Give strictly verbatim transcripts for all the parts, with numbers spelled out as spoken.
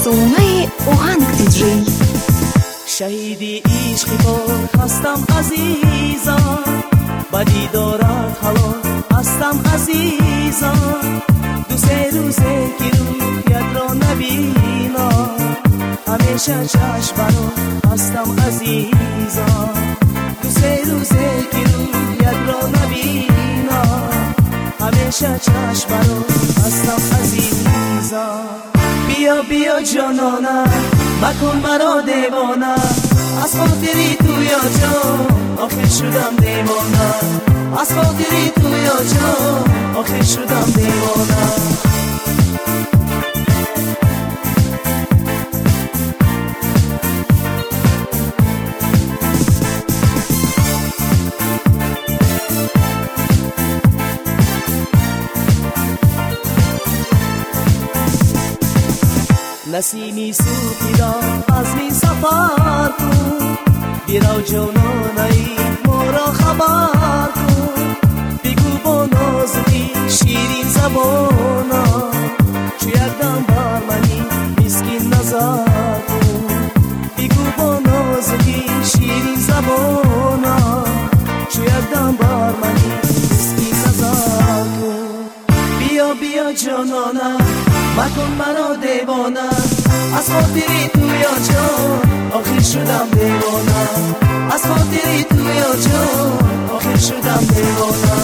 برنامه آهنگ دیجی. شهیدی عشقی تو هستم عزیزم، بدی دارد حالا هستم عزیزم. دو سه روزه که رویت را نبینم، همیشه چشم برا هستم عزیزم. دو سه روزه که رویت را نبینم، همیشه چشم برا هستم عزیزم. بیا بیا جانانه مکن مرا دیوانه، از خاطری تو یا جان آخر شدم دیوانه. از خاطری تو یا جان آخر شدم دیوانه. نسیمی صوفی را از می سفر کن، بیرو جانانه ای ما را خبر کن. بگو با نازکی شیرین زبانا، چو یکدم بر منی مسکین نظر کن. بگو با نازکی شیرین زبانا، چو یکدم بر منی مسکین نظر کن. بیا بیا جانانه مکن مرا دیوانه، از خاطری تو یا جان آخر شدم دیوانه. از خاطری تو یا جان آخر شدم دیوانه.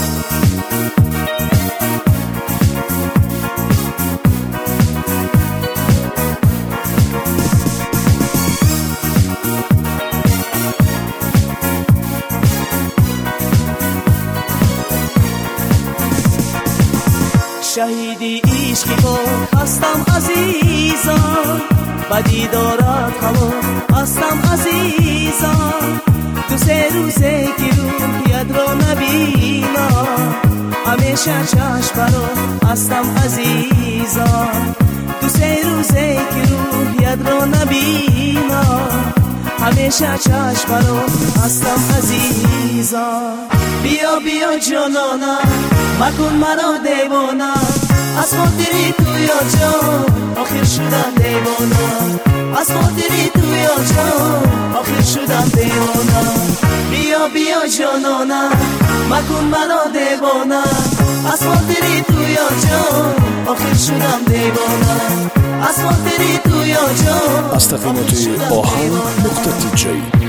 شهیدی عشقی تو هستم عزیزم، بدی دارد هوا هستم عزیزم. دو سه روزه که رویت را نبینم، همیشه چشم برا هستم عزیزم. دو سه روزه که رویت را نبینم، همیشه چشم برا هستم عزیزم. بیا بیا جانانه مکن مرا دیوانه، از خاطری تو یا جان آخر شدم دیوانه. از خاطری تو یا جان آخر شدم دیوانه. بیا بیا جانانه مکن مرا دیوانه، از خاطری تو یا جان آخر شدم دیوانه. از خاطری تو یا جان از تقییمات آهنگ نقطه تی جی.